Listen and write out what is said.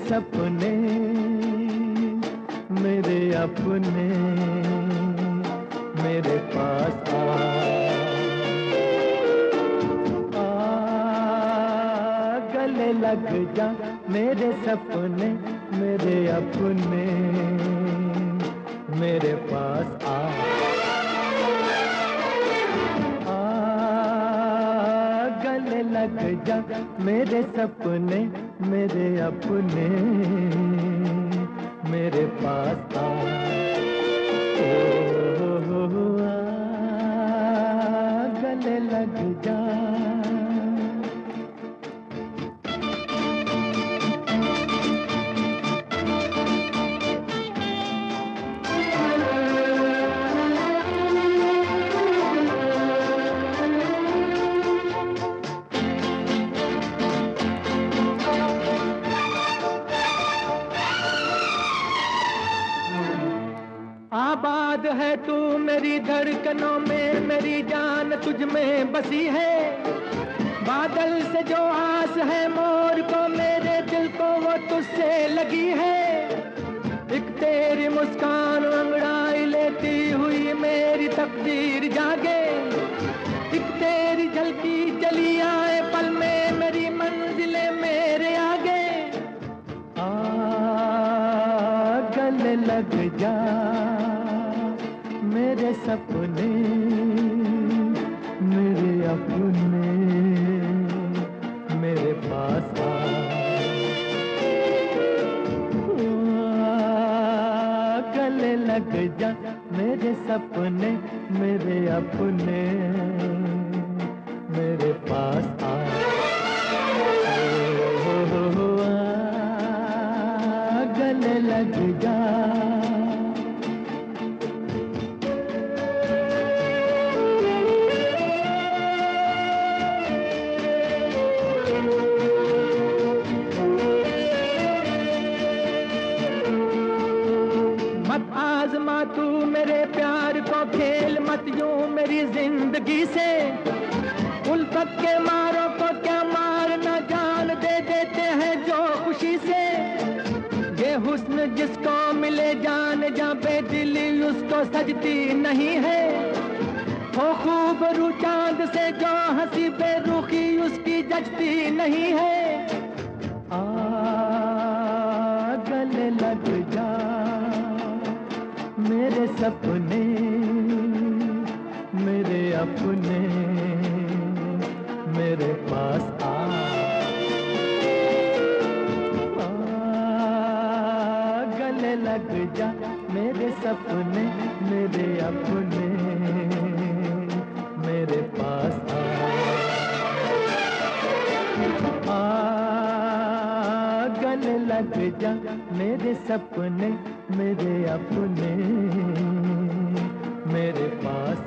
सपने मेरे अपने मेरे पास गले लग जा मेरे सपने मेरे अपने मेरे पास गले लग जा मेरे सपने मेरे अपने मेरे पास गले लग जा। आबाद है तू मेरी धड़कनों में, मेरी जान तुझ में बसी है। बादल से जो आस है मोर को, मेरे दिल को वो तुझसे लगी है। एक तेरी मुस्कान अंगड़ाई लेती हुई मेरी तकदीर जागे। एक तेरी झलकी चली आए पल में मेरी मंजिलें मेरे आगे। गले लग जा मेरे सपने मेरे अपने मेरे पास गले लग जा मेरे सपने मेरे अपने मेरे पास गले लग जा। मत आजमा तू मेरे प्यार को खेल मत यूं मेरी जिंदगी से। उल्फत के मारों को क्या मारना जान दे देते हैं जो खुशी से। ये हुस्न जिसको मिले जान जा बेदिली उसको सजती नहीं है। हो खूबरू चांद से जो हंसी बेरुखी उसकी जचती नहीं है। गले लग जा मेरे सपने मेरे अपने मेरे पास गले लग जा मेरे सपने मेरे अपने मेरे पास गले लग जा मेरे सपने मेरे अपने मेरे पास